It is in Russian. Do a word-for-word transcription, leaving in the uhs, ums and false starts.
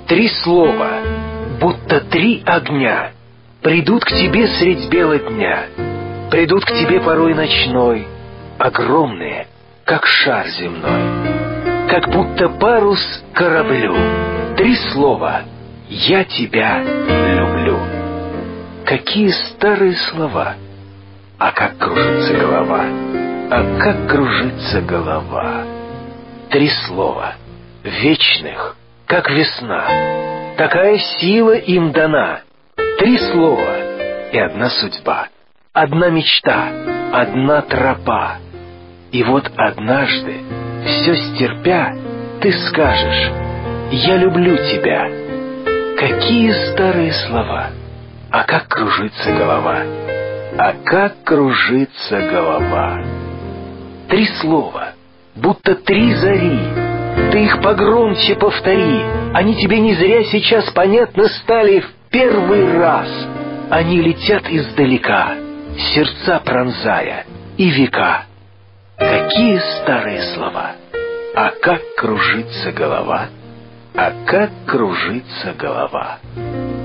Три слова, будто три огня, придут к тебе средь бела дня, придут к тебе порой ночной, огромные, как шар земной, как будто парус кораблю. Три слова: «Я тебя люблю». Какие старые слова! А как кружится голова! А как кружится голова! Три слова, вечных, как весна, такая сила им дана. Три слова и одна судьба, одна мечта, одна тропа. И вот однажды, все стерпя, ты скажешь: «Я люблю тебя». Какие старые слова! А как кружится голова! А как кружится голова! Три слова, будто три зари, ты их погромче повтори. Они тебе не зря сейчас понятно стали в первый раз. Они летят издалека, сердца пронзая и века. Какие старые слова! А как кружится голова! А как кружится голова!